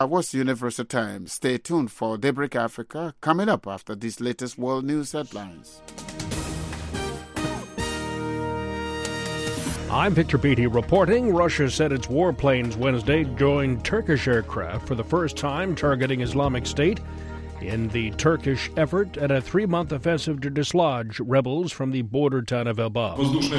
What's Universal Time? Stay tuned for Daybreak Africa coming up after these latest world news headlines. I'm Victor Beattie reporting. Russia said its warplanes Wednesday joined Turkish aircraft for the first time targeting Islamic State in the Turkish effort at a 3-month offensive to dislodge rebels from the border town of Elbap.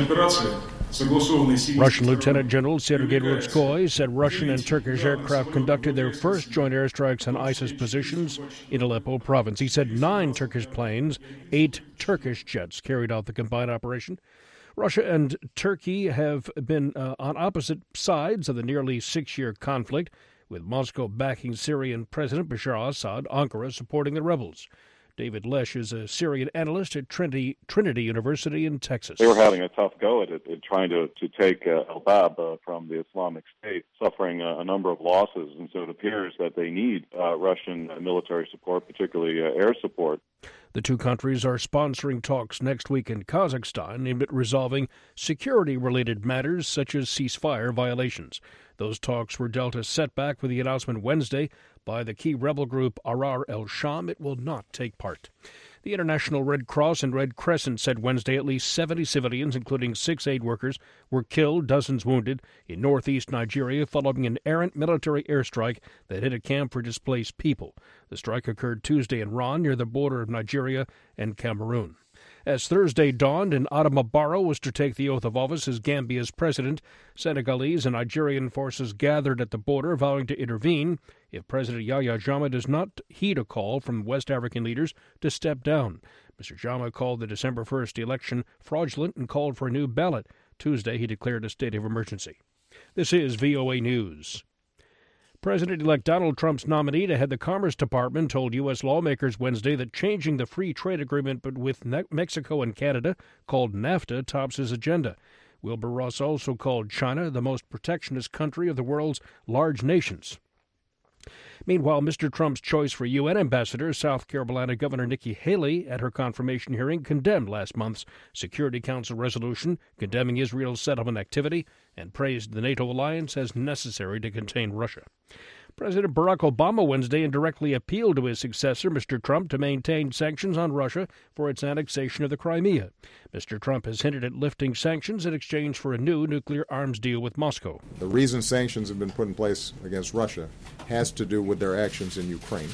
Russian Lieutenant General Sergei Rutskoy said Russian and Turkish aircraft conducted their first joint airstrikes on ISIS positions in Aleppo province. He said 9 Turkish planes, 8 Turkish jets carried out the combined operation. Russia and Turkey have been on opposite sides of the nearly 6-year conflict, with Moscow backing Syrian President Bashar al-Assad, Ankara supporting the rebels. David Lesh is a Syrian analyst at Trinity University in Texas. They were having a tough go at it, trying to take Elbab from the Islamic State, suffering a number of losses, and so it appears that they need Russian military support, particularly air support. The two countries are sponsoring talks next week in Kazakhstan aimed at resolving security-related matters such as ceasefire violations. Those talks were dealt a setback with the announcement Wednesday by the key rebel group Ahrar al-Sham it will not take part. The International Red Cross and Red Crescent said Wednesday at least 70 civilians, including 6 aid workers, were killed, dozens wounded, in northeast Nigeria following an errant military airstrike that hit a camp for displaced people. The strike occurred Tuesday in Ron, near the border of Nigeria and Cameroon. As Thursday dawned and Adama Barrow was to take the oath of office as Gambia's president, Senegalese and Nigerian forces gathered at the border, vowing to intervene if President Yahya Jammeh does not heed a call from West African leaders to step down. Mr. Jammeh called the December 1st election fraudulent and called for a new ballot. Tuesday, he declared a state of emergency. This is VOA News. President-elect Donald Trump's nominee to head the Commerce Department told U.S. lawmakers Wednesday that changing the free trade agreement with Mexico and Canada, called NAFTA, tops his agenda. Wilbur Ross also called China the most protectionist country of the world's large nations. Meanwhile, Mr. Trump's choice for UN ambassador, South Carolina Governor Nikki Haley, at her confirmation hearing, condemned last month's Security Council resolution condemning Israel's settlement activity and praised the NATO alliance as necessary to contain Russia. President Barack Obama Wednesday indirectly appealed to his successor, Mr. Trump, to maintain sanctions on Russia for its annexation of the Crimea. Mr. Trump has hinted at lifting sanctions in exchange for a new nuclear arms deal with Moscow. The reason sanctions have been put in place against Russia has to do with their actions in Ukraine.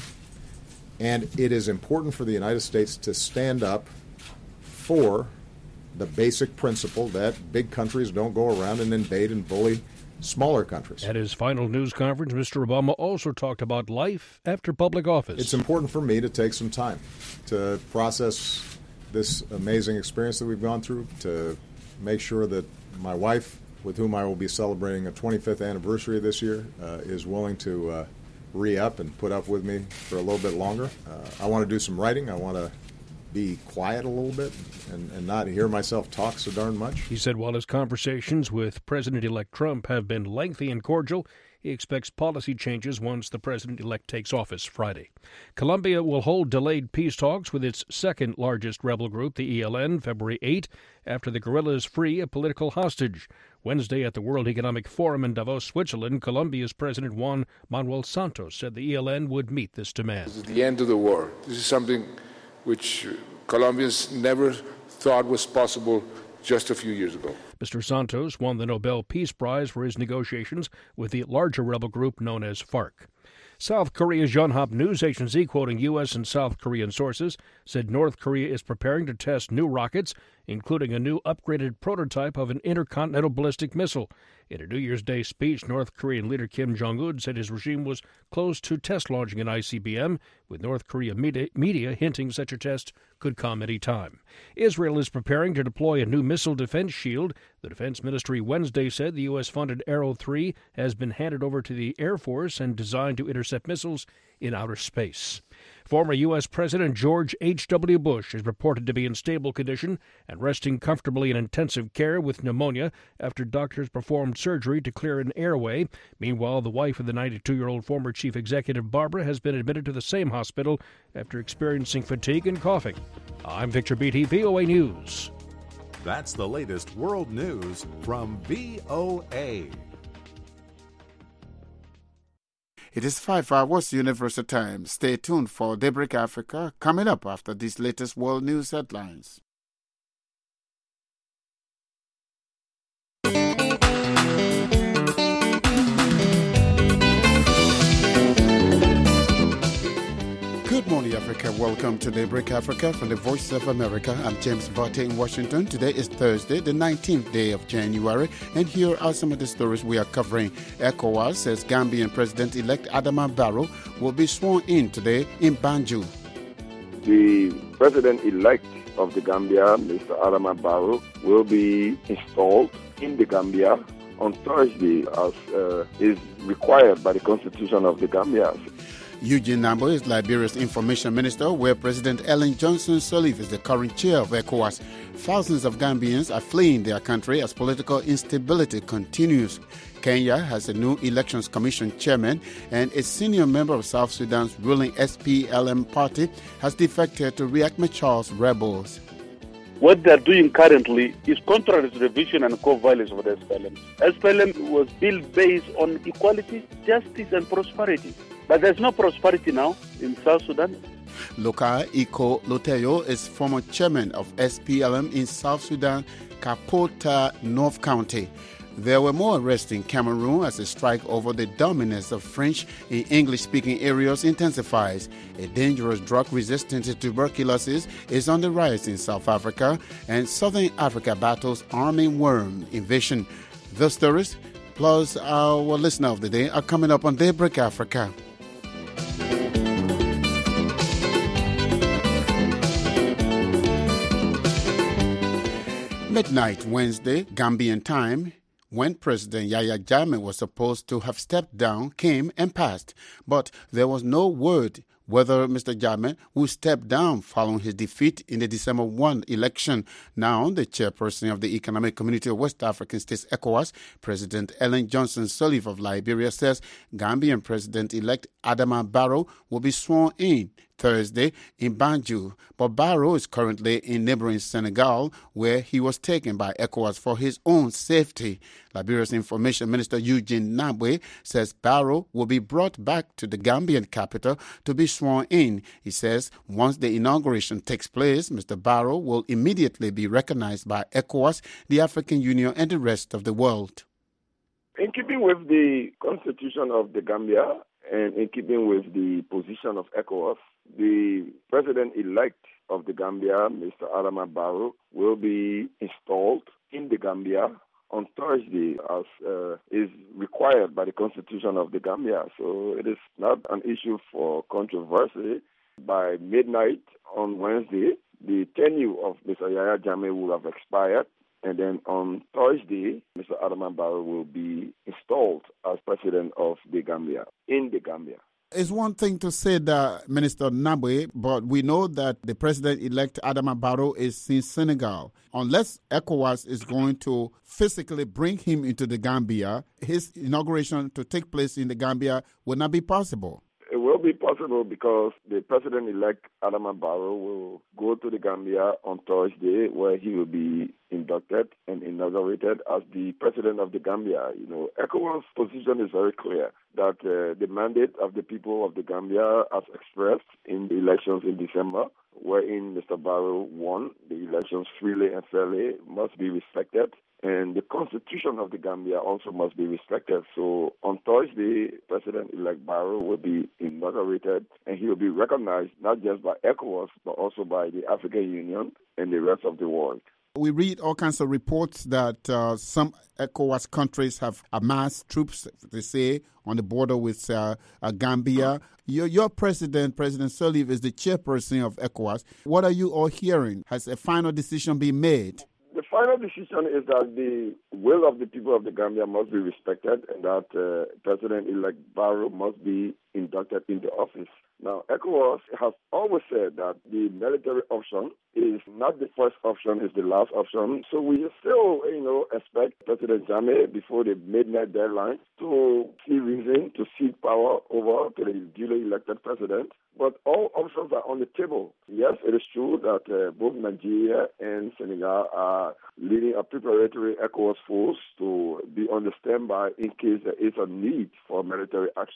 And it is important for the United States to stand up for the basic principle that big countries don't go around and invade and bully smaller countries. At his final news conference, Mr. Obama also talked about life after public office. It's important for me to take some time to process this amazing experience that we've gone through, to make sure that my wife, with whom I will be celebrating a 25th anniversary this year, is willing to re-up and put up with me for a little bit longer. I want to do some writing. I want to be quiet a little bit and not hear myself talk so darn much. He said while his conversations with President-elect Trump have been lengthy and cordial, he expects policy changes once the president-elect takes office Friday. Colombia will hold delayed peace talks with its second-largest rebel group, the ELN, February 8, after the guerrillas free a political hostage. Wednesday at the World Economic Forum in Davos, Switzerland, Colombia's President Juan Manuel Santos said the ELN would meet this demand. This is the end of the war. This is something which Colombians never thought was possible just a few years ago. Mr. Santos won the Nobel Peace Prize for his negotiations with the larger rebel group known as FARC. South Korea's Yonhap news agency, quoting U.S. and South Korean sources, said North Korea is preparing to test new rockets, including a new upgraded prototype of an intercontinental ballistic missile. In a New Year's Day speech, North Korean leader Kim Jong-un said his regime was close to test launching an ICBM, with North Korea media hinting such a test could come any time. Israel is preparing to deploy a new missile defense shield. The Defense Ministry Wednesday said the U.S.-funded Arrow 3 has been handed over to the Air Force and designed to intercept missiles in outer space. Former U.S. President George H.W. Bush is reported to be in stable condition and resting comfortably in intensive care with pneumonia after doctors performed surgery to clear an airway. Meanwhile, the wife of the 92-year-old former chief executive, Barbara, has been admitted to the same hospital after experiencing fatigue and coughing. I'm Victor Beattie, VOA News. That's the latest world news from VOA. It is 5 hours Universal Time. Stay tuned for Daybreak Africa coming up after these latest world news headlines. Good morning, Africa. Welcome to Daybreak Africa from the Voice of America. I'm James Botte in Washington. Today is Thursday, the 19th day of January, and here are some of the stories we are covering. ECOWAS says Gambian President-elect Adama Barrow will be sworn in today in Banjul. The President-elect of the Gambia, Mr. Adama Barrow, will be installed in the Gambia on Thursday as is required by the Constitution of the Gambia. Eugene Nambo is Liberia's information minister, where President Ellen Johnson Sirleaf is the current chair of ECOWAS. Thousands of Gambians are fleeing their country as political instability continues. Kenya has a new elections commission chairman, and a senior member of South Sudan's ruling SPLM party has defected to Riek Machar's rebels. What they are doing currently is contrary to the vision and core values of the SPLM. SPLM was built based on equality, justice, and prosperity. But there's no prosperity now in South Sudan. Lokai Iko Loteyo is former chairman of SPLM in South Sudan, Kapota North County. There were more arrests in Cameroon as the strike over the dominance of French in English-speaking areas intensifies. A dangerous drug resistant to tuberculosis is on the rise in South Africa, and Southern Africa battles armyworm invasion. The stories, plus our listener of the day, are coming up on Daybreak Africa. Midnight Wednesday, Gambian time, when President Yahya Jammeh was supposed to have stepped down, came and passed. But there was no word whether Mr. Jammeh would step down following his defeat in the December 1 election. Now, the chairperson of the Economic Community of West African States, ECOWAS, President Ellen Johnson Sirleaf of Liberia, says Gambian President-elect Adama Barrow will be sworn in Thursday in Banjul, but Barrow is currently in neighboring Senegal, where he was taken by ECOWAS for his own safety. Liberia's Information Minister Eugene Nabwe says Barrow will be brought back to the Gambian capital to be sworn in. He says once the inauguration takes place, Mr. Barrow will immediately be recognized by ECOWAS, the African Union, and the rest of the world. In keeping with the Constitution of the Gambia and in keeping with the position of ECOWAS, the President-elect of the Gambia, Mr. Adama Barrow, will be installed in the Gambia on Thursday as is required by the Constitution of the Gambia. So it is not an issue for controversy. By midnight on Wednesday, the tenure of Mr. Yahya Jammeh will have expired. And then on Thursday, Mr. Adama Barrow will be installed as president of the Gambia, in the Gambia. It's one thing to say that, Minister Nabwe, but we know that the President-elect Adama Barrow is in Senegal. Unless ECOWAS is going to physically bring him into the Gambia, his inauguration to take place in the Gambia will not be possible. It will be possible because the President-elect Adama Barrow will go to the Gambia on Thursday, where he will be inducted and inaugurated as the President of the Gambia. You know, ECOWAS' position is very clear that the mandate of the people of the Gambia, as expressed in the elections in December, wherein Mr. Barrow won the elections freely and fairly, must be respected. And the Constitution of the Gambia also must be respected. So on Thursday, President-elect Barrow will be inaugurated, and he will be recognized not just by ECOWAS, but also by the African Union and the rest of the world. We read all kinds of reports that some ECOWAS countries have amassed troops, they say, on the border with Gambia. Your president, President Sirleaf, is the chairperson of ECOWAS. What are you all hearing? Has a final decision been made? The final decision is that the will of the people of the Gambia must be respected and that President-elect Barrow must be inducted into office. Now, ECOWAS has always said that the military option is not the first option, it's the last option. So we still, expect President Jammeh before the midnight deadline to see reason to cede power over to the duly elected president. But all options are on the table. Yes, it is true that both Nigeria and Senegal are leading a preparatory ECOWAS force to be on the standby in case there is a need for military action.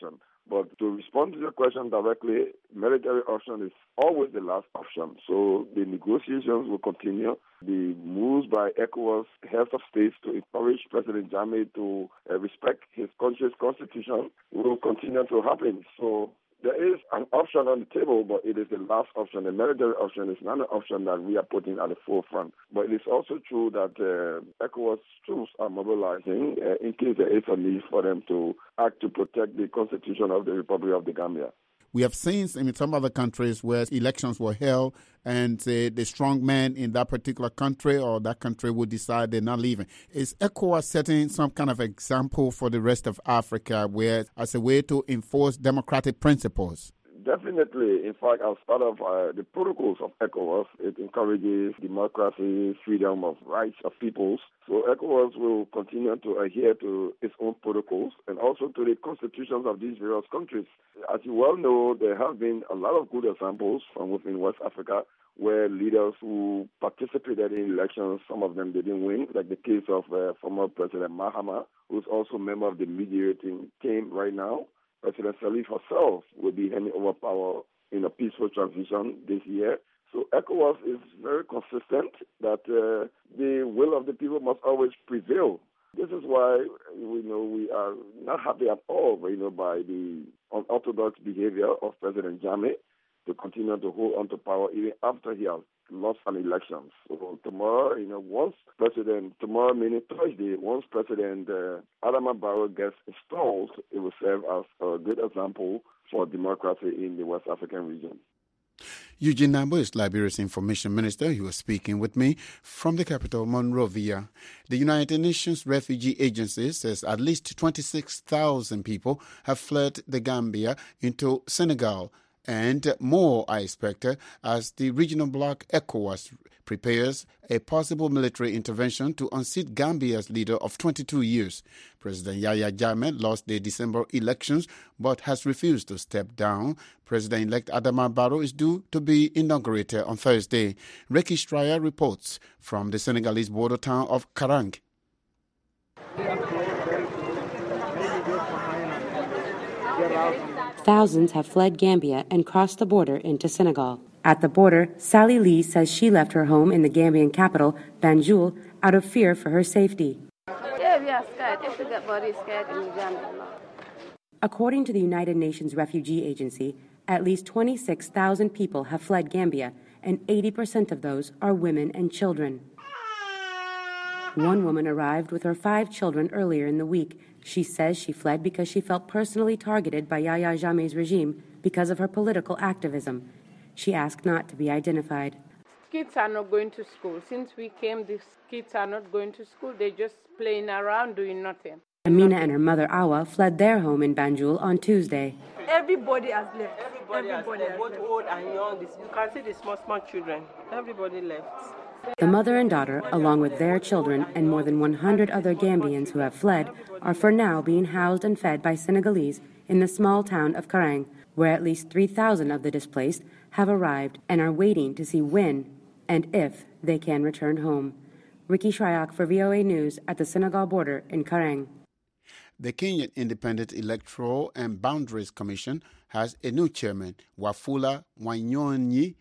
But to respond to your question directly, military option is always the last option. So the negotiations will continue. The moves by ECOWAS heads of states to encourage President Jammeh to respect his country's constitution will continue to happen. So there is an option on the table, but it is the last option. The military option is not an option that we are putting at the forefront. But it is also true that ECOWAS troops are mobilizing in case there is a need for them to act to protect the constitution of the Republic of the Gambia. We have seen in some other countries where elections were held and the strong man in that particular country or that country would decide they're not leaving. Is ECOWAS setting some kind of example for the rest of Africa where as a way to enforce democratic principles? Definitely. In fact, as part of the protocols of ECOWAS, it encourages democracy, freedom of rights of peoples. So ECOWAS will continue to adhere to its own protocols and also to the constitutions of these various countries. As you well know, there have been a lot of good examples from within West Africa where leaders who participated in elections, some of them didn't win, like the case of former President Mahama, who's also a member of the mediating team right now. President Salif herself will be handing over power in a peaceful transition this year. So ECOWAS is very consistent that the will of the people must always prevail. This is why we are not happy at all by the unorthodox behavior of President Jammeh to continue to hold on to power even after he has lost an election. So tomorrow, tomorrow meaning Thursday, once President Adama Barrow gets installed, it will serve as a good example for democracy in the West African region. Eugene Nambo is Liberia's information minister. He was speaking with me from the capital, Monrovia. The United Nations Refugee Agency says at least 26,000 people have fled the Gambia into Senegal, and more are expected as the regional bloc ECOWAS prepares a possible military intervention to unseat Gambia's leader of 22 years. President Yahya Jammeh lost the December elections but has refused to step down. President-elect Adama Barrow is due to be inaugurated on Thursday. Ricky Stryer reports from the Senegalese border town of Karang. Thousands have fled Gambia and crossed the border into Senegal. At the border, Sally Lee says she left her home in the Gambian capital, Banjul, out of fear for her safety. According to the United Nations Refugee Agency, at least 26,000 people have fled Gambia, and 80% of those are women and children. One woman arrived with her 5 children earlier in the week. She says she fled because she felt personally targeted by Yahya Jammeh's regime because of her political activism. She asked not to be identified. Kids are not going to school. Since we came, these kids are not going to school. They're just playing around, doing nothing. Amina and her mother Awa fled their home in Banjul on Tuesday. Everybody has left. Everybody has left. Both old and young. You can see the small children. Everybody left. The mother and daughter, along with their children and more than 100 other Gambians who have fled, are for now being housed and fed by Senegalese in the small town of Karang, where at least 3,000 of the displaced have arrived and are waiting to see when and if they can return home. Ricky Shryock for VOA News at the Senegal border in Karang. The Kenyan Independent Electoral and Boundaries Commission has a new chairman, Wafula Wanyonyi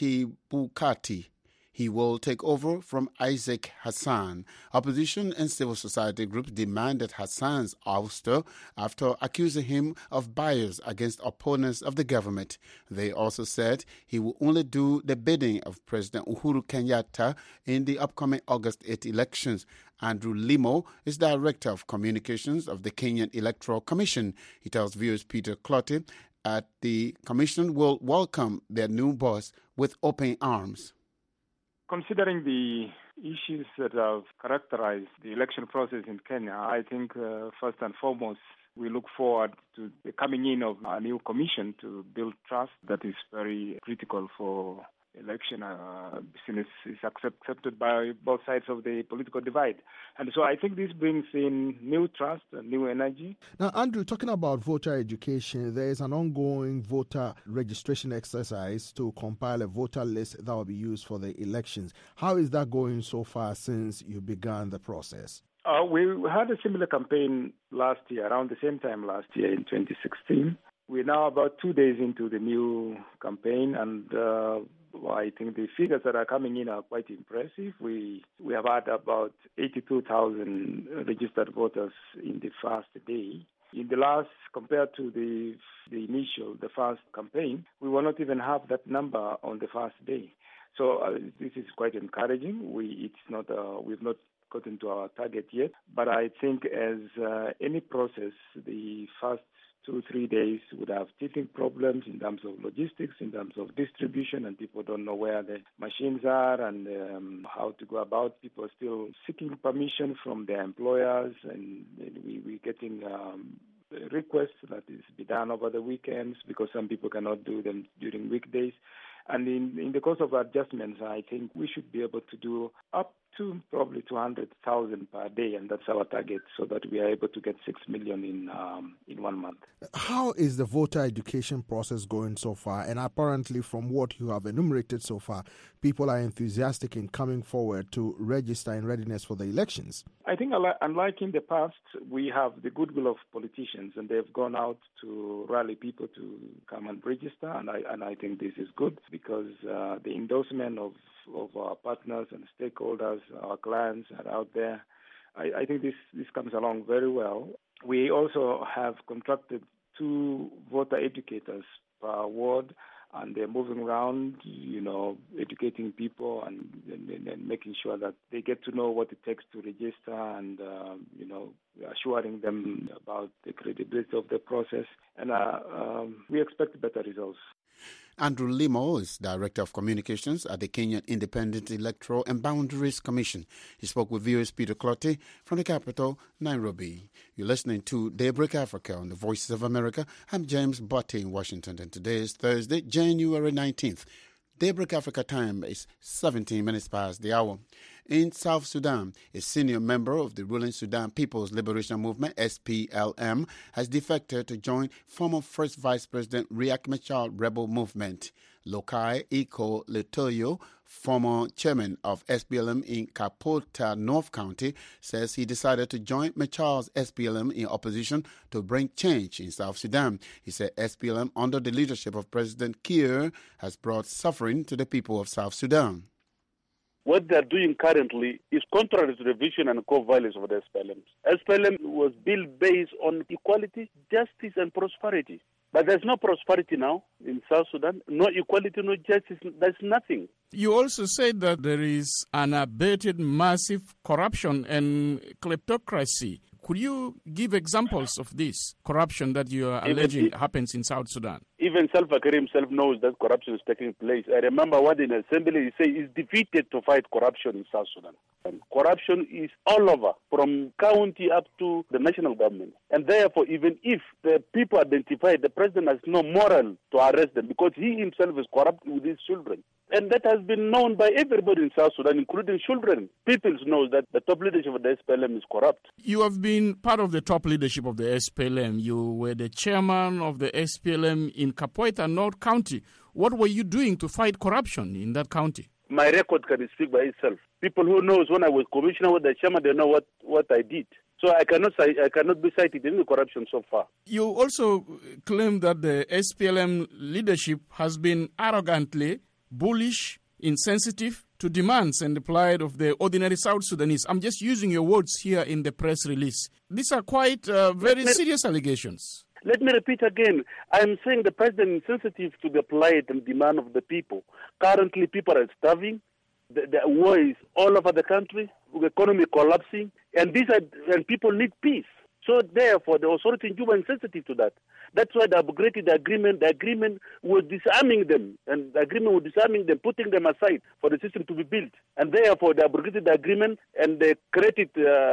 Chibukati. He will take over from Isaac Hassan. Opposition and civil society groups demanded Hassan's ouster after accusing him of bias against opponents of the government. They also said he will only do the bidding of President Uhuru Kenyatta in the upcoming August 8 elections. Andrew Limo is Director of Communications of the Kenyan Electoral Commission. He tells viewers Peter Clotty at the commission will welcome their new boss with open arms. Considering the issues that have characterized the election process in Kenya, I think first and foremost, we look forward to the coming in of a new commission to build trust that is very critical for election since it's accepted by both sides of the political divide. And so I think this brings in new trust and new energy. Now, Andrew, talking about voter education, there is an ongoing voter registration exercise to compile a voter list that will be used for the elections. How is that going so far since you began the process? We had a similar campaign last year, around the same time last year in 2016. We're now about 2 days into the new campaign, and I think the figures that are coming in are quite impressive. We have had about 82,000 registered voters in the first day. In the last, compared to the first campaign, we will not even have that number on the first day. So this is quite encouraging. We've not gotten to our target yet, but I think as any process, the first 2-3 days would have teething problems in terms of logistics, in terms of distribution, and people don't know where the machines are and how to go about. People are still seeking permission from their employers, and we're getting requests that is be done over the weekends because some people cannot do them during weekdays. And in the course of adjustments, I think we should be able to do up to probably 200,000 per day, and that's our target, so that we are able to get 6 million in 1 month. How is the voter education process going so far? And apparently, from what you have enumerated so far, people are enthusiastic in coming forward to register in readiness for the elections. I think, unlike in the past, we have the goodwill of politicians, and they've gone out to rally people to come and register, and I think this is good because the endorsement of our partners and stakeholders, our clients are out there. I think this comes along very well. We also have contracted 2 voter educators per ward, and they're moving around, educating people and making sure that they get to know what it takes to register and, assuring them about the credibility of the process. And we expect better results. Andrew Limo is Director of Communications at the Kenyan Independent Electoral and Boundaries Commission. He spoke with VOA's Peter Clottey from the capital, Nairobi. You're listening to Daybreak Africa on the Voices of America. I'm James Botte in Washington, and today is Thursday, January 19th. Daybreak Africa time is 17 minutes past the hour. In South Sudan, a senior member of the ruling Sudan People's Liberation Movement, SPLM, has defected to join former First Vice President Riek Machar rebel movement. Lokai Iko Letoyo, former chairman of SPLM in Kapota North County, says he decided to join Machar's SPLM in opposition to bring change in South Sudan. He said SPLM, under the leadership of President Kiir, has brought suffering to the people of South Sudan. What they're doing currently is contrary to the vision and core values of the SPLM. SPLM was built based on equality, justice, and prosperity. But there's no prosperity now in South Sudan, no equality, no justice, there's nothing. You also said that there is unabated massive corruption and kleptocracy. Could you give examples of this corruption that you are alleging happens in South Sudan? Even Salva Kiir himself knows that corruption is taking place. I remember what in assembly he said is defeated to fight corruption in South Sudan. And corruption is all over, from county up to the national government. And therefore, even if the people identify, the president has no moral to arrest them because he himself is corrupt with his children. And that has been known by everybody in South Sudan, including children. People know that the top leadership of the SPLM is corrupt. You have been part of the top leadership of the SPLM. You were the chairman of the SPLM in Kapota North County. What were you doing to fight corruption in that county? My record can speak by itself. People who knows when I was commissioner with the chairman, they know what I did. So I cannot be cited in the corruption so far. You also claim that the SPLM leadership has been arrogantly bullish, insensitive to demands and the plight of the ordinary South Sudanese. I'm just using your words here in the press release. These are quite very serious allegations. Let me repeat again. I'm saying the president is sensitive to the plight and demand of the people. Currently, people are starving. The war is all over the country. The economy collapsing. And people need peace. So therefore, the authority in Juba is sensitive to that. That's why they upgraded the agreement. The agreement was disarming them, and the agreement was disarming them, putting them aside for the system to be built. And therefore, they upgraded the agreement, and they created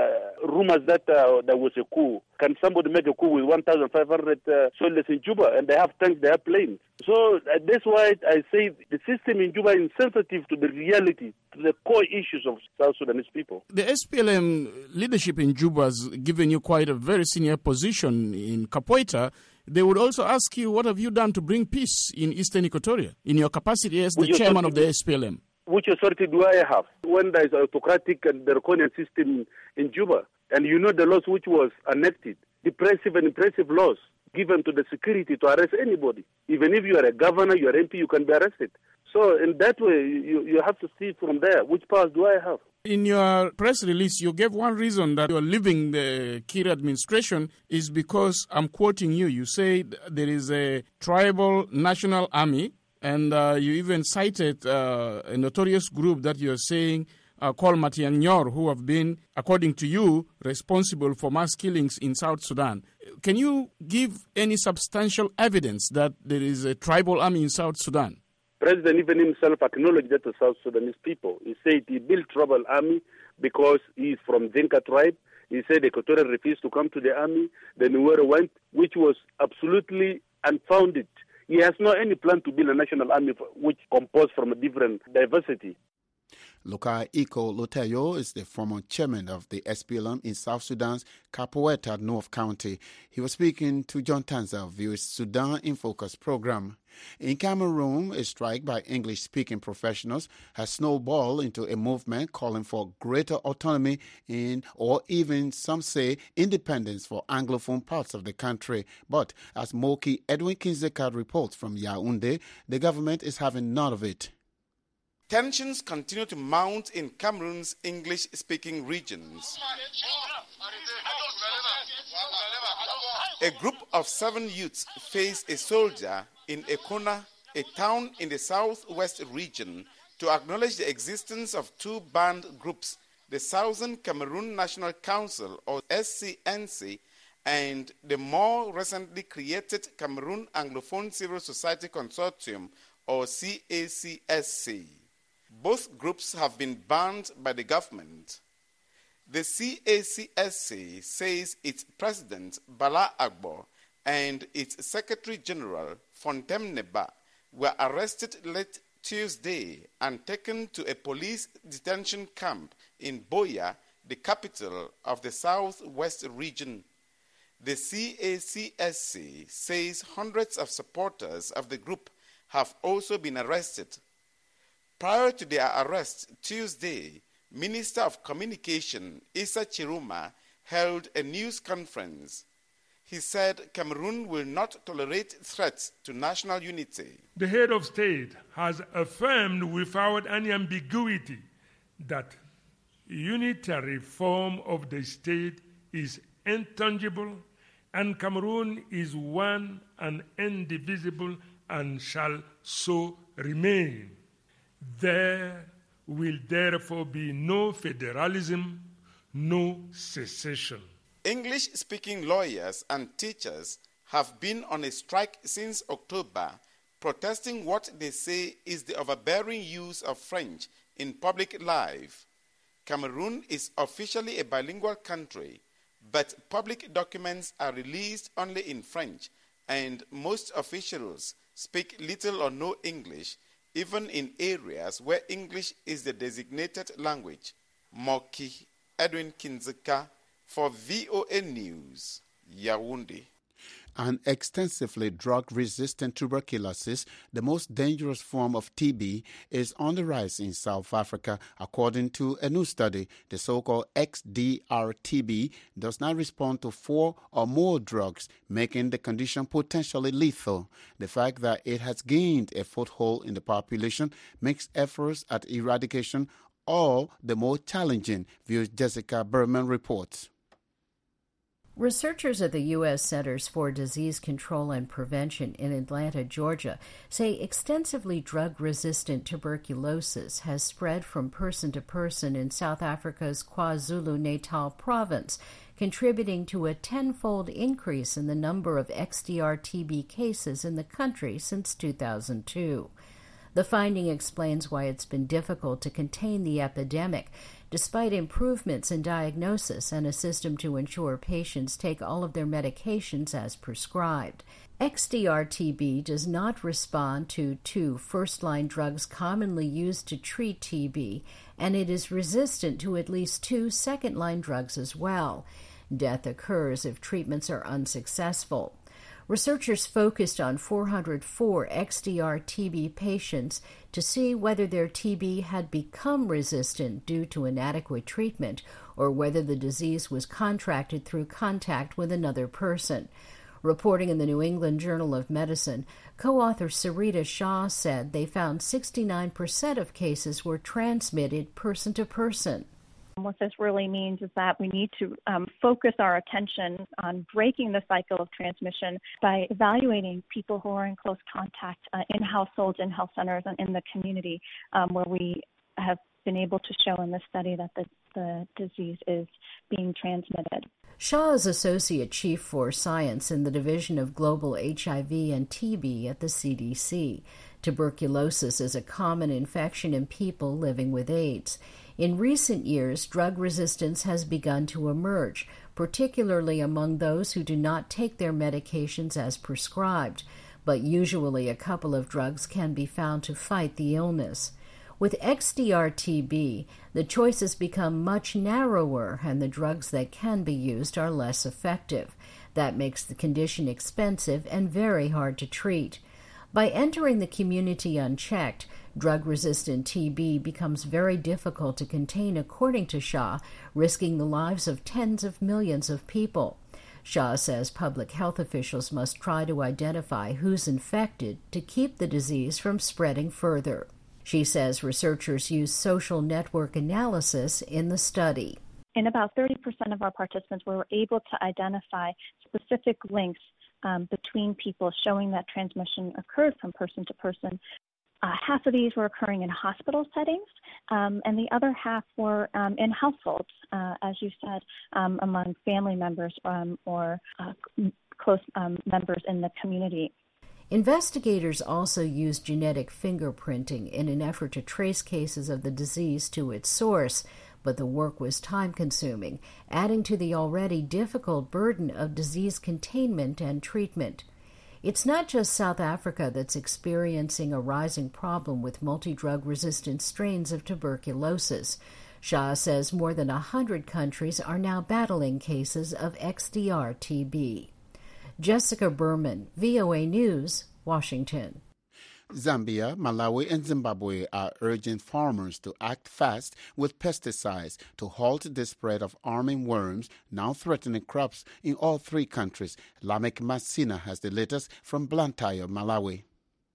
rumors that there was a coup. Can somebody make a coup with 1,500 soldiers in Juba? And they have tanks, they have planes. So that's why I say the system in Juba is sensitive to the reality, to the core issues of South Sudanese people. The SPLM leadership in Juba has given you quite a very senior position in Kapota. They would also ask you, what have you done to bring peace in Eastern Equatoria in your capacity as the chairman of the SPLM? Which authority do I have? When there is an autocratic and draconian system in Juba, and you know the laws which was enacted, depressive and impressive laws, given to the security to arrest anybody. Even if you are a governor, you are MP, you can be arrested. So in that way, you have to see from there, which powers do I have? In your press release, you gave one reason that you're leaving the Kiir administration is because, I'm quoting you, you say there is a tribal national army, and you even cited a notorious group that you're saying called Matianyor, who have been, according to you, responsible for mass killings in South Sudan. Can you give any substantial evidence that there is a tribal army in South Sudan? President even himself acknowledged that the South Sudanese people. He said he built tribal army because he is from Dinka tribe. He said Equatorial refused to come to the army. Then Nuer went, which was absolutely unfounded. He has no any plan to build a national army which composed from a different diversity. Lukai Iko Lotayo is the former chairman of the SPLM in South Sudan's Kapoeta North County. He was speaking to John Tanza of VOA's Sudan in Focus program. In Cameroon, a strike by English-speaking professionals has snowballed into a movement calling for greater autonomy in, or even some say, independence for Anglophone parts of the country. But as Moki Edwin Kinzeka reports from Yaoundé, the government is having none of it. Tensions continue to mount in Cameroon's English-speaking regions. A group of 7 youths face a soldier in Ekona, a town in the southwest region, to acknowledge the existence of 2 banned groups, the Southern Cameroon National Council, or SCNC, and the more recently created Cameroon Anglophone Civil Society Consortium, or CACSC. Both groups have been banned by the government. The CACSC says its president, Bala Agbo, and its secretary general, Fontem Neba, were arrested late Tuesday and taken to a police detention camp in Boya, the capital of the southwest region. The CACSC says hundreds of supporters of the group have also been arrested. Prior to their arrest Tuesday, Minister of Communication Issa Chiruma held a news conference. He said Cameroon will not tolerate threats to national unity. The head of state has affirmed without any ambiguity that unitary form of the state is intangible and Cameroon is one and indivisible and shall so remain. There will therefore be no federalism, no secession. English-speaking lawyers and teachers have been on a strike since October, protesting what they say is the overbearing use of French in public life. Cameroon is officially a bilingual country, but public documents are released only in French, and most officials speak little or no English, even in areas where English is the designated language. Moki Edwin Kinzeka for VOA News, Yaoundé. An extensively drug-resistant tuberculosis, the most dangerous form of TB, is on the rise in South Africa. According to a new study, the so-called XDR-TB does not respond to 4 or more drugs, making the condition potentially lethal. The fact that it has gained a foothold in the population makes efforts at eradication all the more challenging, views Jessica Berman reports. Researchers at the U.S. Centers for Disease Control and Prevention in Atlanta, Georgia, say extensively drug-resistant tuberculosis has spread from person to person in South Africa's KwaZulu-Natal province, contributing to a 10-fold increase in the number of XDR-TB cases in the country since 2002. The finding explains why it's been difficult to contain the epidemic, despite improvements in diagnosis and a system to ensure patients take all of their medications as prescribed. XDR-TB does not respond to 2 first-line drugs commonly used to treat TB, and it is resistant to at least 2 second-line drugs as well. Death occurs if treatments are unsuccessful. Researchers focused on 404 XDR-TB patients to see whether their TB had become resistant due to inadequate treatment or whether the disease was contracted through contact with another person. Reporting in the New England Journal of Medicine, co-author Sarita Shah said they found 69% of cases were transmitted person to person. What this really means is that we need to focus our attention on breaking the cycle of transmission by evaluating people who are in close contact in households, in health centers, and in the community, where we have been able to show in this study that the disease is being transmitted. Shah is Associate Chief for Science in the Division of Global HIV and TB at the CDC. Tuberculosis is a common infection in people living with AIDS. In recent years, drug resistance has begun to emerge, particularly among those who do not take their medications as prescribed, but usually a couple of drugs can be found to fight the illness. With XDR-TB, the choices become much narrower and the drugs that can be used are less effective. That makes the condition expensive and very hard to treat. By entering the community unchecked, drug-resistant TB becomes very difficult to contain, according to Shah, risking the lives of tens of millions of people. Shah says public health officials must try to identify who's infected to keep the disease from spreading further. She says researchers used social network analysis in the study. In about 30% of our participants, we were able to identify specific links between people showing that transmission occurred from person to person. Half of these were occurring in hospital settings, and the other half were in households, as you said, among family members or close members in the community. Investigators also used genetic fingerprinting in an effort to trace cases of the disease to its source, but the work was time-consuming, adding to the already difficult burden of disease containment and treatment. It's not just South Africa that's experiencing a rising problem with multi-drug-resistant strains of tuberculosis. Shah says more than 100 countries are now battling cases of XDR-TB. Jessica Berman, VOA News, Washington. Zambia, Malawi, and Zimbabwe are urging farmers to act fast with pesticides to halt the spread of arming worms now threatening crops in all three countries. Lamek Masina has the latest from Blantyre, Malawi.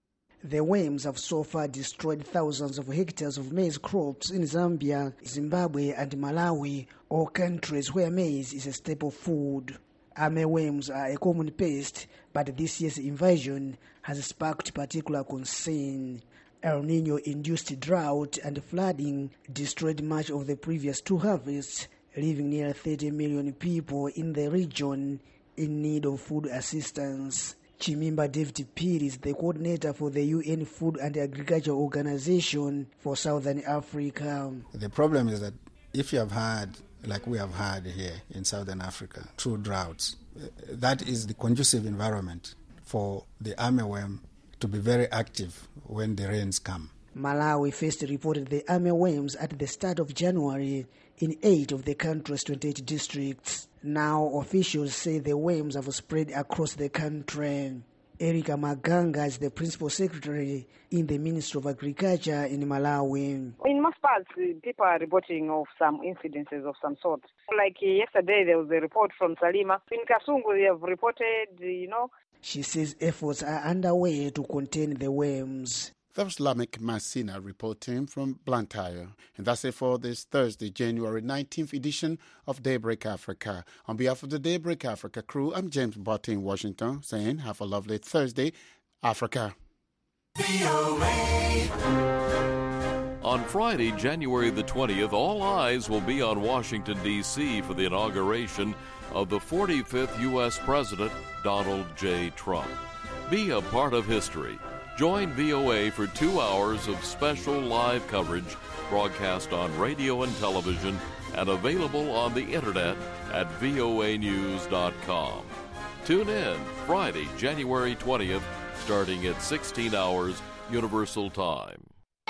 The worms have so far destroyed thousands of hectares of maize crops in Zambia, Zimbabwe, and Malawi, all countries where maize is a staple food. Armyworms are a common pest, but this year's invasion has sparked particular concern. El Nino-induced drought and flooding destroyed much of the previous two harvests, leaving near 30 million people in the region in need of food assistance. Chimimba David Piri is the coordinator for the UN Food and Agriculture Organization for Southern Africa. The problem is that if you have had, like we have had here in Southern Africa, true droughts, that is the conducive environment for the armyworm to be very active when the rains come. Malawi first reported the armyworms at the start of January in 8 of the country's 28 districts. Now officials say the worms have spread across the country. Erika Maganga is the principal secretary in the Ministry of Agriculture in Malawi. In most parts, people are reporting of some incidences of some sort. Like yesterday, there was a report from Salima. In Kasungu, they have reported, She says efforts are underway to contain the worms. That was Lamek Masina reporting from Blantyre. And that's it for this Thursday, January 19th edition of Daybreak Africa. On behalf of the Daybreak Africa crew, I'm James Botte in Washington, saying have a lovely Thursday, Africa. On Friday, January the 20th, all eyes will be on Washington, D.C. for the inauguration of the 45th U.S. President, Donald J. Trump. Be a part of history. Join VOA for 2 hours of special live coverage broadcast on radio and television and available on the internet at voanews.com. Tune in Friday, January 20th, starting at 16 hours Universal Time.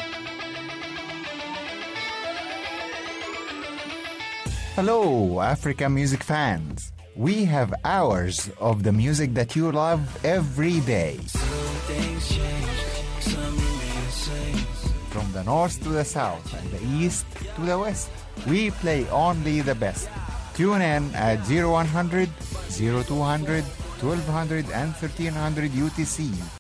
Hello, Africa music fans. We have hours of the music that you love every day. From the north to the south and the east to the west, we play only the best. Tune in at 0100 0200 1200 and 1300 UTC